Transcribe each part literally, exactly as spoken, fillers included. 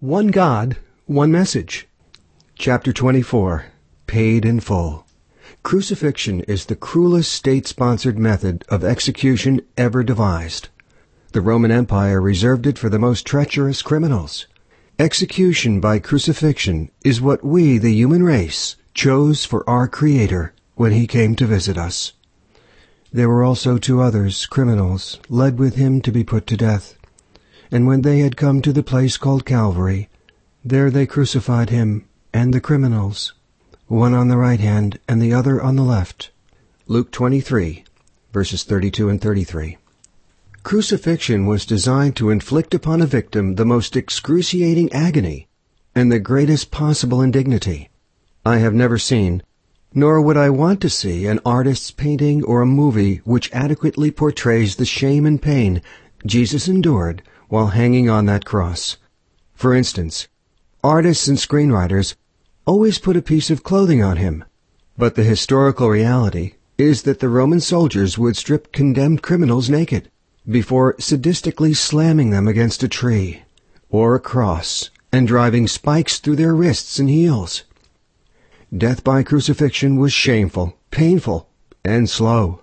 One God, one message. Chapter twenty-four. Paid in full. Crucifixion is the cruelest state-sponsored method of execution ever devised. The Roman Empire reserved it for the most treacherous criminals. Execution by crucifixion is what we, the human race, chose for our Creator when He came to visit us. There were also two others, criminals, led with Him to be put to death. And when they had come to the place called Calvary, there they crucified Him and the criminals, one on the right hand and the other on the left. Luke twenty-three, verses thirty-two and thirty-three. Crucifixion was designed to inflict upon a victim the most excruciating agony and the greatest possible indignity. I have never seen, nor would I want to see, an artist's painting or a movie which adequately portrays the shame and pain Jesus endured while hanging on that cross. For instance, artists and screenwriters always put a piece of clothing on Him, but the historical reality is that the Roman soldiers would strip condemned criminals naked before sadistically slamming them against a tree or a cross and driving spikes through their wrists and heels. Death by crucifixion was shameful, painful, and slow.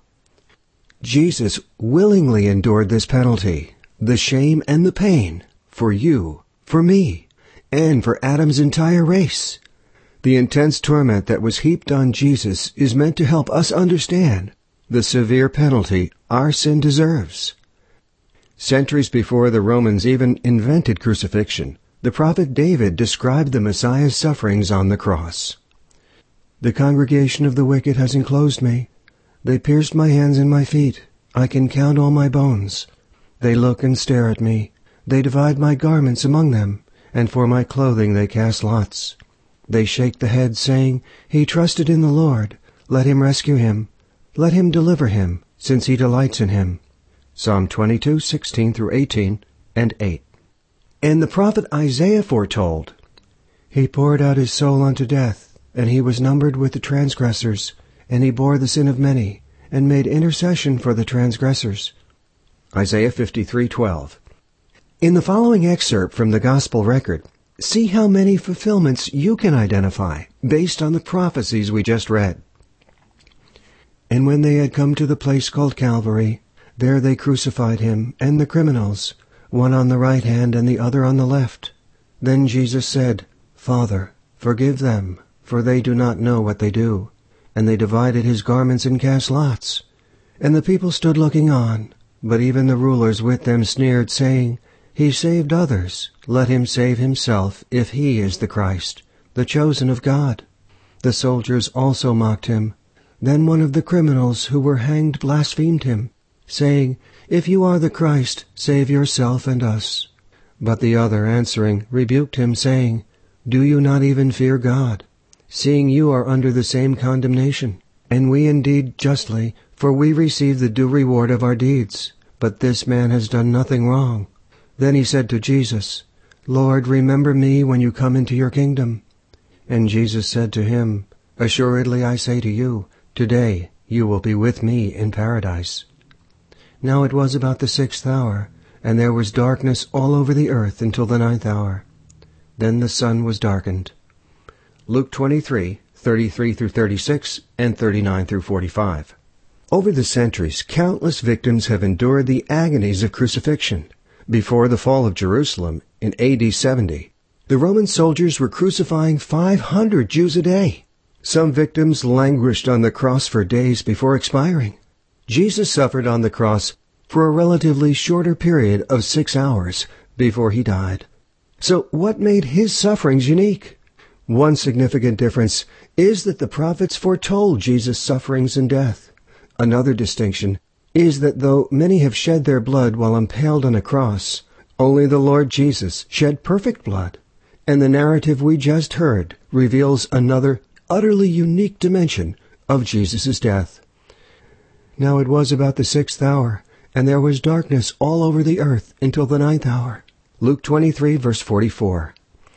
Jesus willingly endured this penalty, the shame and the pain, for you, for me, and for Adam's entire race. The intense torment that was heaped on Jesus is meant to help us understand the severe penalty our sin deserves. Centuries before the Romans even invented crucifixion, the prophet David described the Messiah's sufferings on the cross. The congregation of the wicked has enclosed me. They pierced my hands and my feet. I can count all my bones. They look and stare at me. They divide my garments among them, and for my clothing they cast lots. They shake the head, saying, He trusted in the Lord. Let Him rescue him. Let Him deliver him, since He delights in him. Psalm twenty-two, sixteen through eighteen, and eight. And the prophet Isaiah foretold, He poured out His soul unto death, and He was numbered with the transgressors, and He bore the sin of many, and made intercession for the transgressors. Isaiah fifty-three, twelve. In the following excerpt from the Gospel record, see how many fulfillments you can identify based on the prophecies we just read. And when they had come to the place called Calvary, there they crucified Him and the criminals, one on the right hand and the other on the left. Then Jesus said, Father, forgive them, for they do not know what they do. And they divided His garments and cast lots. And the people stood looking on, but even the rulers with them sneered, saying, He saved others. Let Him save Himself, if He is the Christ, the chosen of God. The soldiers also mocked Him. Then one of the criminals who were hanged blasphemed Him, saying, If you are the Christ, save yourself and us. But the other, answering, rebuked Him, saying, Do you not even fear God, seeing you are under the same condemnation? And we indeed justly, for we receive the due reward of our deeds. But this man has done nothing wrong. Then he said to Jesus, Lord, remember me when you come into your kingdom. And Jesus said to him, Assuredly I say to you, today you will be with me in paradise. Now it was about the sixth hour, and there was darkness all over the earth until the ninth hour. Then the sun was darkened. Luke twenty-three, thirty-three through thirty-six, and thirty-nine through forty-five. Over the centuries, countless victims have endured the agonies of crucifixion. Before the fall of Jerusalem in A D seventy, the Roman soldiers were crucifying five hundred Jews a day. Some victims languished on the cross for days before expiring. Jesus suffered on the cross for a relatively shorter period of six hours before He died. So what made His sufferings unique? One significant difference is that the prophets foretold Jesus' sufferings and death. Another distinction is that though many have shed their blood while impaled on a cross, only the Lord Jesus shed perfect blood. And the narrative we just heard reveals another utterly unique dimension of Jesus' death. Now it was about the sixth hour, and there was darkness all over the earth until the ninth hour. Luke twenty-three, verse forty-four.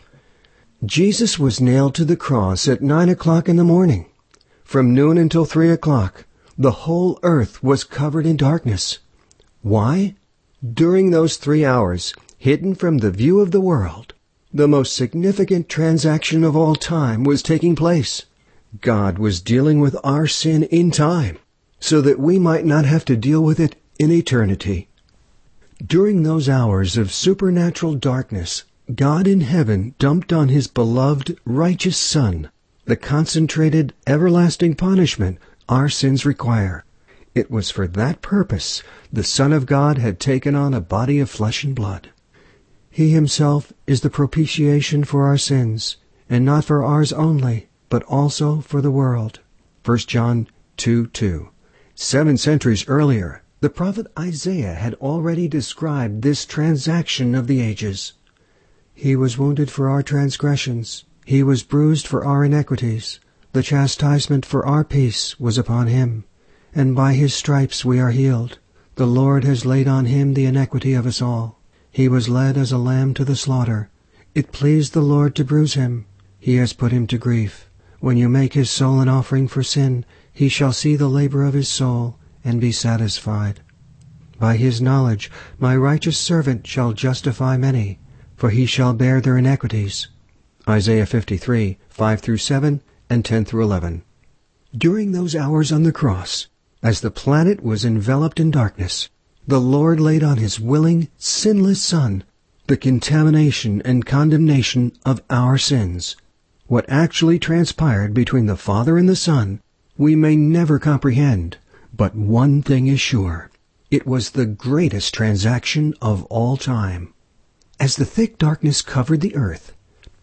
Jesus was nailed to the cross at nine o'clock in the morning. From noon until three o'clock, the whole earth was covered in darkness. Why? During those three hours, hidden from the view of the world, The most significant transaction of all time was taking place. God was dealing with our sin in time, so that we might not have to deal with it in eternity. During those hours of supernatural darkness, God in heaven dumped on His beloved, righteous Son the concentrated, everlasting punishment our sins require. It was for that purpose the Son of God had taken on a body of flesh and blood. He Himself is the propitiation for our sins, and not for ours only, but also for the world. First John two two. Seven centuries earlier, the prophet Isaiah had already described this transaction of the ages. He was wounded for our transgressions. He was bruised for our iniquities. The chastisement for our peace was upon Him, and by His stripes we are healed. The Lord has laid on Him the iniquity of us all. He was led as a lamb to the slaughter. It pleased the Lord to bruise Him. He has put Him to grief. When you make His soul an offering for sin, He shall see the labor of His soul, and be satisfied. By His knowledge my righteous servant shall justify many, for he shall bear their iniquities. Isaiah fifty-three, five through seven, and ten through eleven. During those hours on the cross, as the planet was enveloped in darkness, the Lord laid on His willing, sinless Son the contamination and condemnation of our sins. What actually transpired between the Father and the Son we may never comprehend, but one thing is sure. It was the greatest transaction of all time. As the thick darkness covered the earth,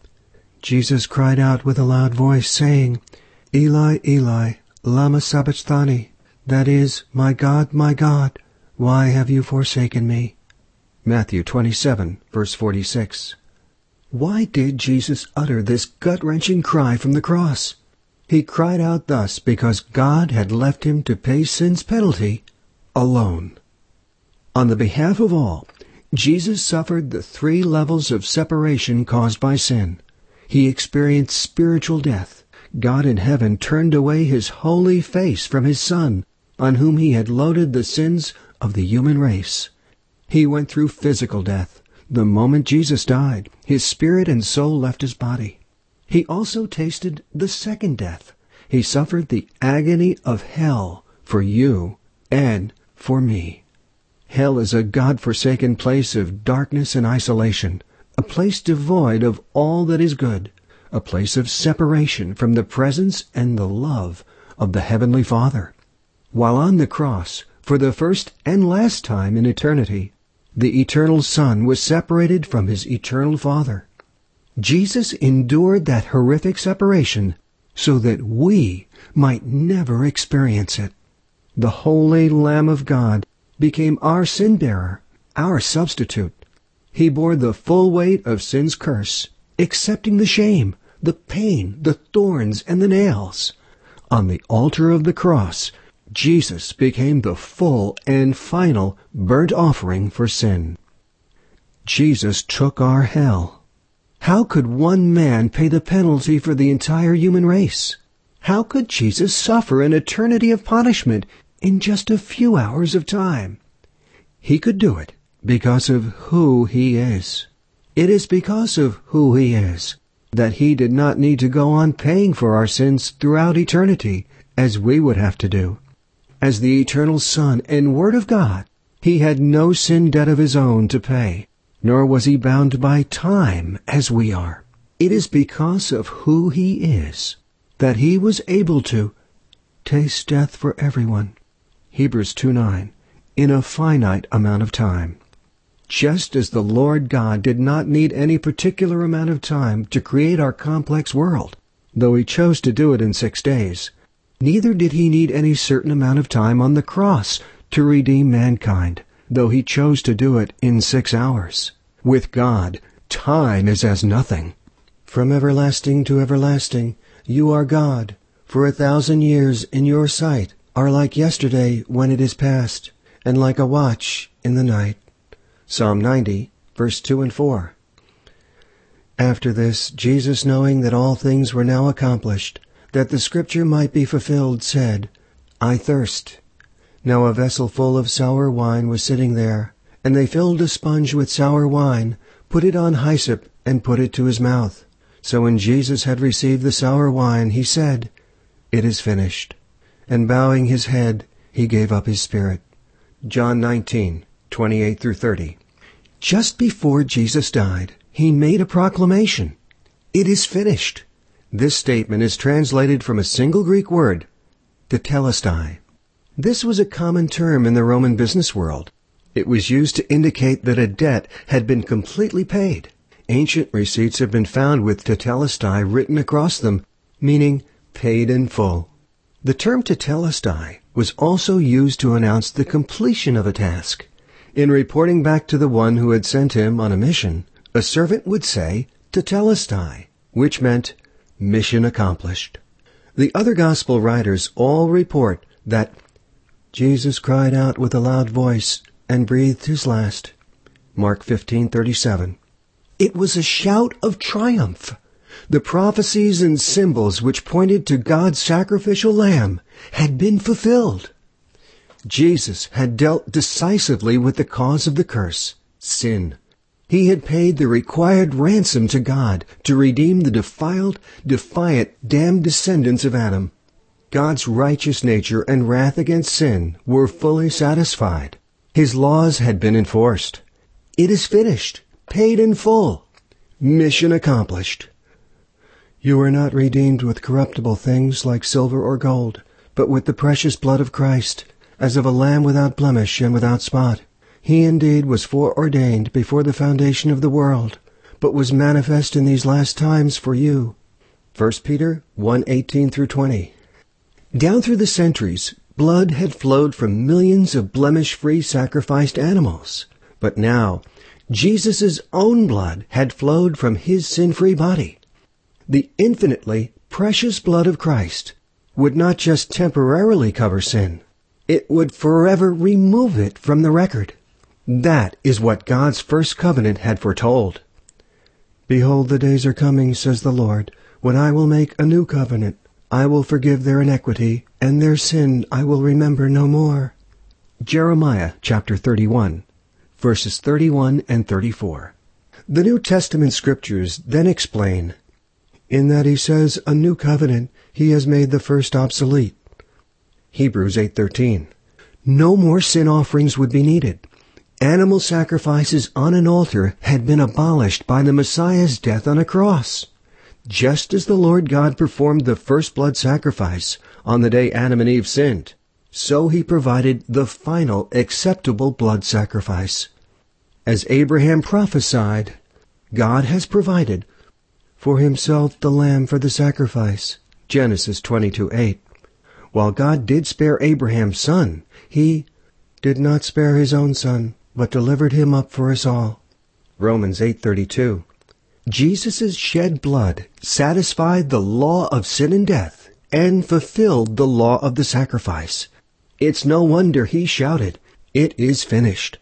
Jesus cried out with a loud voice, saying, Eli, Eli, lama sabachthani, that is, My God, my God, why have you forsaken me? Matthew twenty-seven, verse forty-six. Why did Jesus utter this gut-wrenching cry from the cross? He cried out thus because God had left Him to pay sin's penalty alone. On the behalf of all, Jesus suffered the three levels of separation caused by sin. He experienced spiritual death. God in heaven turned away His holy face from His Son, on whom He had loaded the sins of the human race. He went through physical death. The moment Jesus died, His spirit and soul left His body. He also tasted the second death. He suffered the agony of hell for you and for me. Hell is a God-forsaken place of darkness and isolation, a place devoid of all that is good, a place of separation from the presence and the love of the Heavenly Father. While on the cross, for the first and last time in eternity, the eternal Son was separated from His eternal Father. Jesus endured that horrific separation so that we might never experience it. The Holy Lamb of God became our sin-bearer, our substitute. He bore the full weight of sin's curse, accepting the shame, the pain, the thorns, and the nails. On the altar of the cross, Jesus became the full and final burnt offering for sin. Jesus took our hell. How could one man pay the penalty for the entire human race? How could Jesus suffer an eternity of punishment in just a few hours of time? He could do it because of who He is. It is because of who He is that He did not need to go on paying for our sins throughout eternity, as we would have to do. As the eternal Son and Word of God, He had no sin debt of His own to pay, nor was He bound by time as we are. It is because of who He is that He was able to taste death for everyone. Hebrews two nine, in a finite amount of time. Just as the Lord God did not need any particular amount of time to create our complex world, though He chose to do it in six days, neither did He need any certain amount of time on the cross to redeem mankind, though He chose to do it in six hours. With God, time is as nothing. From everlasting to everlasting, you are God. For a thousand years in your sight are like yesterday when it is past, and like a watch in the night. Psalm ninety, verse two and four. After this, Jesus, knowing that all things were now accomplished, that the Scripture might be fulfilled, said, I thirst. Now a vessel full of sour wine was sitting there, and they filled a sponge with sour wine, put it on hyssop, and put it to his mouth. So when Jesus had received the sour wine, he said, "It is finished." And bowing his head, he gave up his spirit. John nineteen, twenty-eight through thirty. Just before Jesus died, he made a proclamation. "It is finished." This statement is translated from a single Greek word, tetelestai. This was a common term in the Roman business world. It was used to indicate that a debt had been completely paid. Ancient receipts have been found with tetelestai written across them, meaning paid in full. The term tetelestai was also used to announce the completion of a task. In reporting back to the one who had sent him on a mission, a servant would say tetelestai, which meant mission accomplished. The other gospel writers all report that Jesus cried out with a loud voice and breathed his last. Mark fifteen thirty-seven. It was a shout of triumph. The prophecies and symbols which pointed to God's sacrificial lamb had been fulfilled. Jesus had dealt decisively with the cause of the curse, sin. He had paid the required ransom to God to redeem the defiled, defiant, damned descendants of Adam. God's righteous nature and wrath against sin were fully satisfied. His laws had been enforced. It is finished, paid in full, mission accomplished. You are not redeemed with corruptible things like silver or gold, but with the precious blood of Christ, as of a lamb without blemish and without spot. He indeed was foreordained before the foundation of the world, but was manifest in these last times for you. First Peter one eighteen through twenty. Down through the centuries, blood had flowed from millions of blemish-free sacrificed animals. But now, Jesus' own blood had flowed from his sin-free body. The infinitely precious blood of Christ would not just temporarily cover sin. It would forever remove it from the record. That is what God's first covenant had foretold. Behold, the days are coming, says the Lord, when I will make a new covenant. I will forgive their iniquity, and their sin I will remember no more. Jeremiah chapter thirty-one, verses thirty-one and thirty-four. The New Testament scriptures then explain, in that he says a new covenant, he has made the first obsolete. Hebrews eight thirteen. No more sin offerings would be needed. Animal sacrifices on an altar had been abolished by the Messiah's death on a cross. Just as the Lord God performed the first blood sacrifice on the day Adam and Eve sinned, so he provided the final acceptable blood sacrifice. As Abraham prophesied, God has provided for himself the lamb for the sacrifice. Genesis twenty-two eight. While God did spare Abraham's son, he did not spare his own son, but delivered him up for us all. Romans eight thirty-two. Jesus' shed blood satisfied the law of sin and death and fulfilled the law of the sacrifice. It's no wonder he shouted, "It is finished."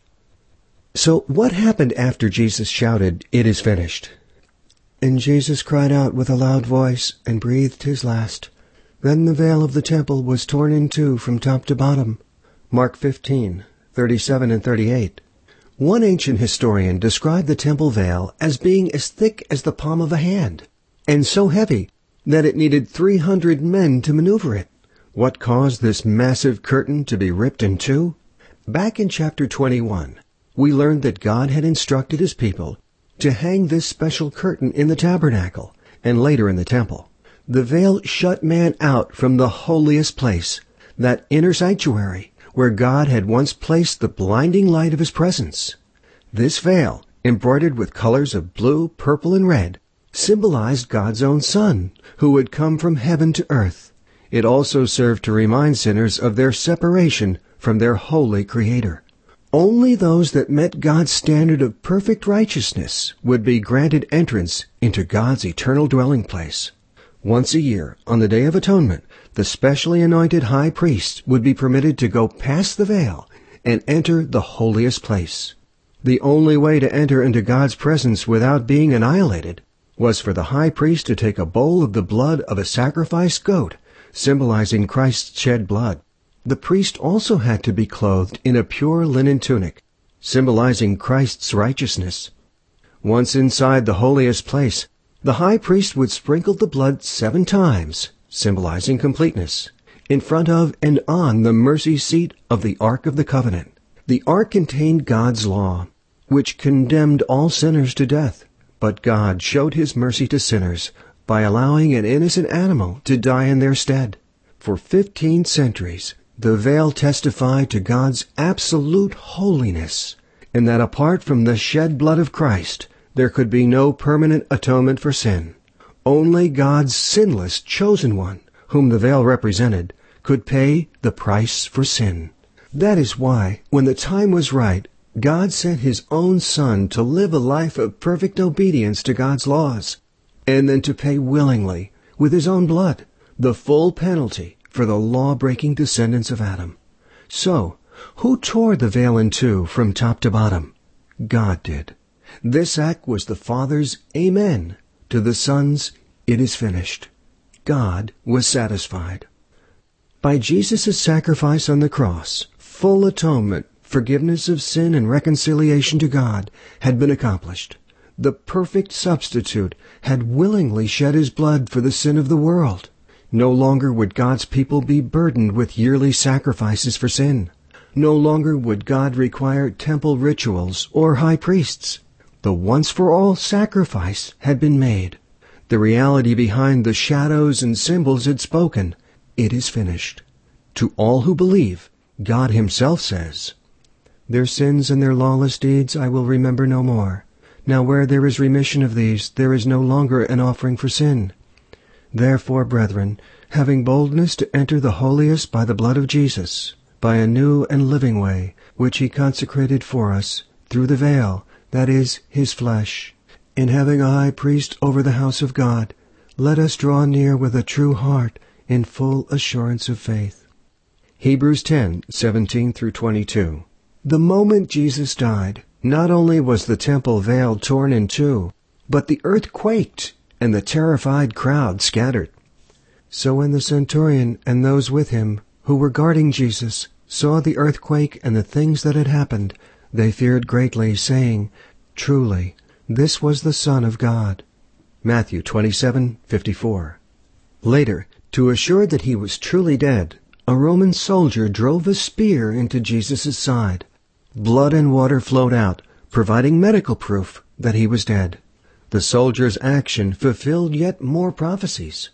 So what happened after Jesus shouted, "It is finished"? And Jesus cried out with a loud voice and breathed his last. Then the veil of the temple was torn in two from top to bottom. Mark fifteen, thirty-seven and thirty-eight. One ancient historian described the temple veil as being as thick as the palm of a hand, and so heavy that it needed three hundred men to maneuver it. What caused this massive curtain to be ripped in two? Back in chapter twenty-one, we learned that God had instructed his people to hang this special curtain in the tabernacle, and later in the temple. The veil shut man out from the holiest place, that inner sanctuary, where God had once placed the blinding light of his presence. This veil, embroidered with colors of blue, purple, and red, symbolized God's own Son, who had come from heaven to earth. It also served to remind sinners of their separation from their holy Creator. Only those that met God's standard of perfect righteousness would be granted entrance into God's eternal dwelling place. Once a year, on the Day of Atonement, the specially anointed high priest would be permitted to go past the veil and enter the holiest place. The only way to enter into God's presence without being annihilated was for the high priest to take a bowl of the blood of a sacrificed goat, symbolizing Christ's shed blood. The priest also had to be clothed in a pure linen tunic, symbolizing Christ's righteousness. Once inside the holiest place, the high priest would sprinkle the blood seven times, symbolizing completeness, in front of and on the mercy seat of the Ark of the Covenant. The Ark contained God's law, which condemned all sinners to death. But God showed his mercy to sinners by allowing an innocent animal to die in their stead. For fifteen centuries, the veil testified to God's absolute holiness, and that apart from the shed blood of Christ, there could be no permanent atonement for sin. Only God's sinless chosen one, whom the veil represented, could pay the price for sin. That is why, when the time was right, God sent his own Son to live a life of perfect obedience to God's laws, and then to pay willingly, with his own blood, the full penalty for the law-breaking descendants of Adam. So, who tore the veil in two from top to bottom? God did. This act was the Father's Amen to the Son's It is finished. God was satisfied. By Jesus' sacrifice on the cross, full atonement, forgiveness of sin, and reconciliation to God had been accomplished. The perfect substitute had willingly shed his blood for the sin of the world. No longer would God's people be burdened with yearly sacrifices for sin. No longer would God require temple rituals or high priests. The once-for-all sacrifice had been made. The reality behind the shadows and symbols had spoken. It is finished. To all who believe, God himself says, "Their sins and their lawless deeds I will remember no more. Now where there is remission of these, there is no longer an offering for sin. Therefore, brethren, having boldness to enter the holiest by the blood of Jesus, by a new and living way, which he consecrated for us, through the veil, that is, his flesh, and having a high priest over the house of God, let us draw near with a true heart, in full assurance of faith." Hebrews ten, seventeen through twenty-two. The moment Jesus died, not only was the temple veil torn in two, but the earth quaked, and the terrified crowd scattered. So when the centurion and those with him, who were guarding Jesus, saw the earthquake and the things that had happened, they feared greatly, saying, "Truly, this was the Son of God." Matthew twenty-seven, fifty-four. Later, to assure that he was truly dead, a Roman soldier drove a spear into Jesus' side. Blood and water flowed out, providing medical proof that he was dead. The soldier's action fulfilled yet more prophecies.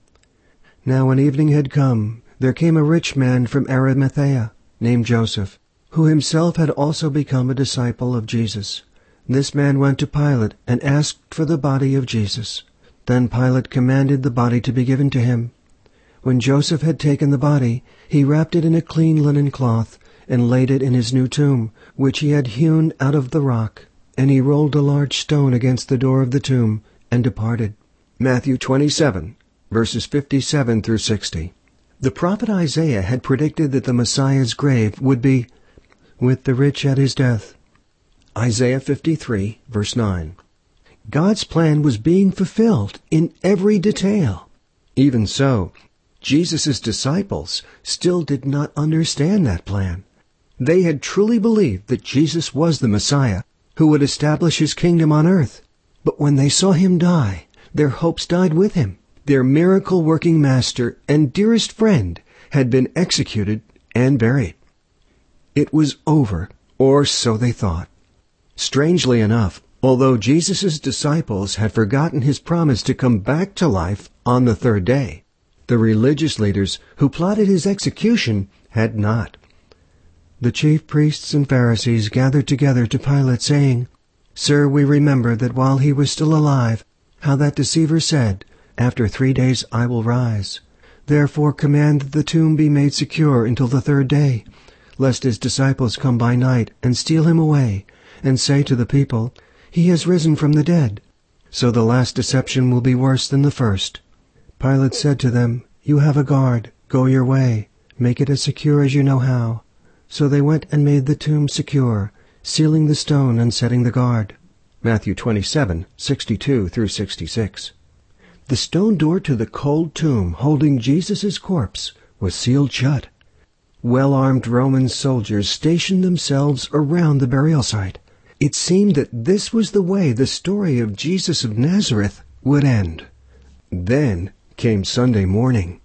Now when evening had come, there came a rich man from Arimathea, named Joseph, who himself had also become a disciple of Jesus. This man went to Pilate and asked for the body of Jesus. Then Pilate commanded the body to be given to him. When Joseph had taken the body, he wrapped it in a clean linen cloth and laid it in his new tomb, which he had hewn out of the rock. And he rolled a large stone against the door of the tomb and departed. Matthew twenty-seven, verses fifty-seven through sixty. The prophet Isaiah had predicted that the Messiah's grave would be with the rich at his death. Isaiah fifty-three, verse nine. God's plan was being fulfilled in every detail. Even so, Jesus' disciples still did not understand that plan. They had truly believed that Jesus was the Messiah, who would establish his kingdom on earth. But when they saw him die, their hopes died with him. Their miracle-working master and dearest friend had been executed and buried. It was over, or so they thought. Strangely enough, although Jesus' disciples had forgotten his promise to come back to life on the third day, the religious leaders who plotted his execution had not. The chief priests and Pharisees gathered together to Pilate, saying, "Sir, we remember that while he was still alive, how that deceiver said, 'After three days I will rise.' Therefore command that the tomb be made secure until the third day, lest his disciples come by night and steal him away, and say to the people, 'He has risen from the dead.' So the last deception will be worse than the first." Pilate said to them, "You have a guard. Go your way. Make it as secure as you know how." So they went and made the tomb secure, sealing the stone and setting the guard. Matthew twenty-seven, sixty-two through sixty-six. The stone door to the cold tomb holding Jesus' corpse was sealed shut. Well-armed Roman soldiers stationed themselves around the burial site. It seemed that this was the way the story of Jesus of Nazareth would end. Then came Sunday morning.